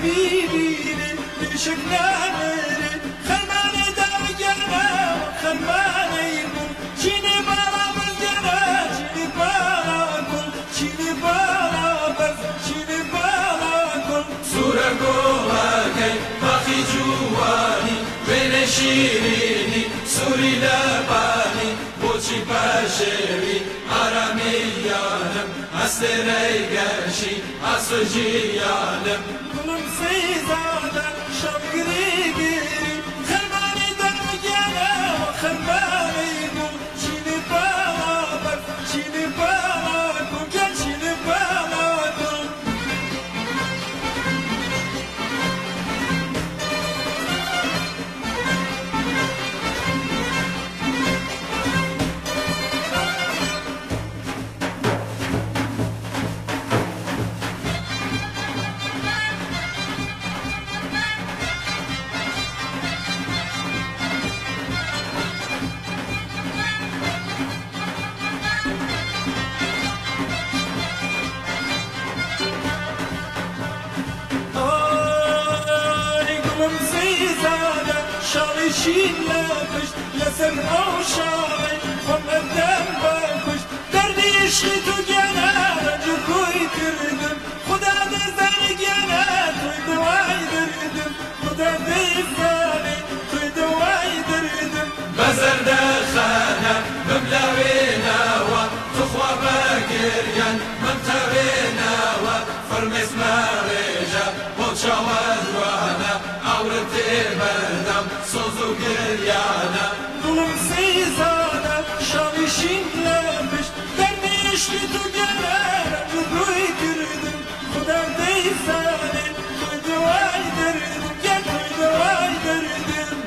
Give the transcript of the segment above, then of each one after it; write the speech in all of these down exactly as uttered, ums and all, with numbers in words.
بيبيني بشكنا مري خرماني درجنا خرماني يكون شيني برا بزجنا شيني برا كل شيني برا بز شيني برا كل سورة قوهاكي باخي جواني بين شيريني سوري لباني بوچی پشوی آرامیانم استری گشی اسجیانم گلم سیزاده شمگری گیری خرمانی درگیانه و خرمانی گل چینی بالا بر چینی بالا گل گل چینی بالا گل شین لپش لسر او شاوی خم ادم باکش دردی عشقی تو گنه رنجو کوی کردم خدا دزدانی گنه توی دوای دردم خدا دزدانی توی دوای دردم بزر دخانه بملاوی ناوا تخوا بگریان من تاوی ناوا فرمیس مریجا بوچاوزوانا عورتی بردم سوزو گریانا گلم سیزاده شاوی شین لپش دردی عشقی تو گنه رنجو کوی کردم خدا دزدانی توی دوای دردم گل توی دوای دردم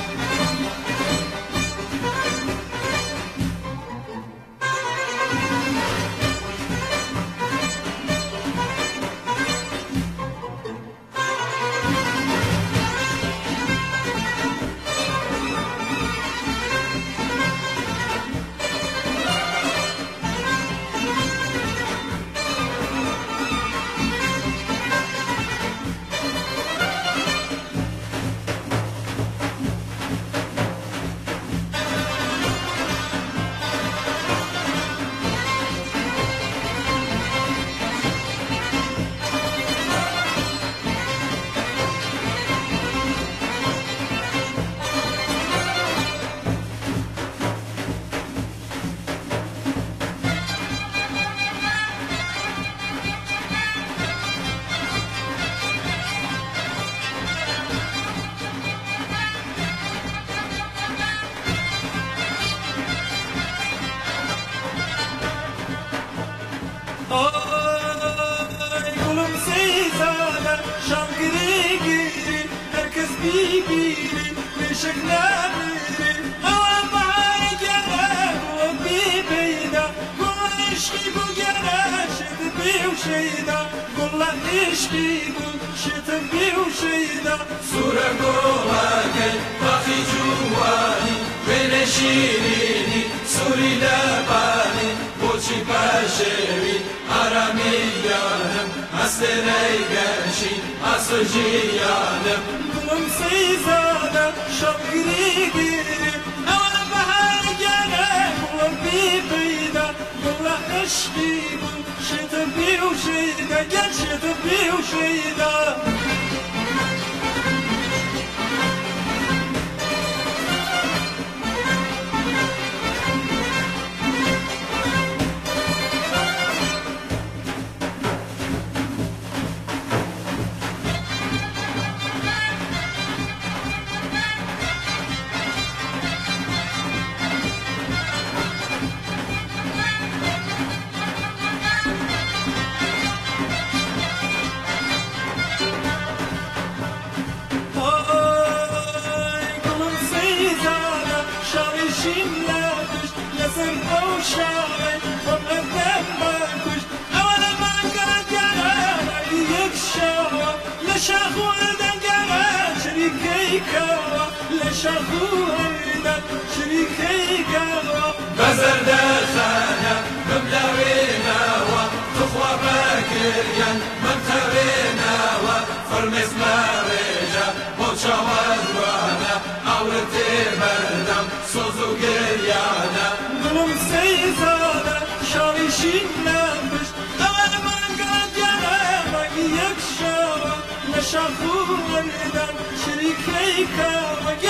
Ay gülüm seyzade şangri giri herkes bibiri meşekleri ama bahar gene bu bibeyda bu işki bu gene şedi bir şeyda kullan işki bu şedi bir şeyda سورة قوهاكي باخي جواني بين شيريني سوري لباني بوچی پشوی آرامیانم استری گشی اسجیانم گلم سیزاده شمگری گیری اول بهار گنه گلم بی بیده گل عشقی بود شد بیو شیده گل شد بیو شیده شاوی خم ادم باکش اول ما گرگنا رگی یک شاوا لشاخو ادم گرا شریکی کوا لشاخو ادم شریکی کوا بزر دخانه بملاوی ناوا تخوا بگریان من تاوی ناوا فرمیس شخو وردن شریکی که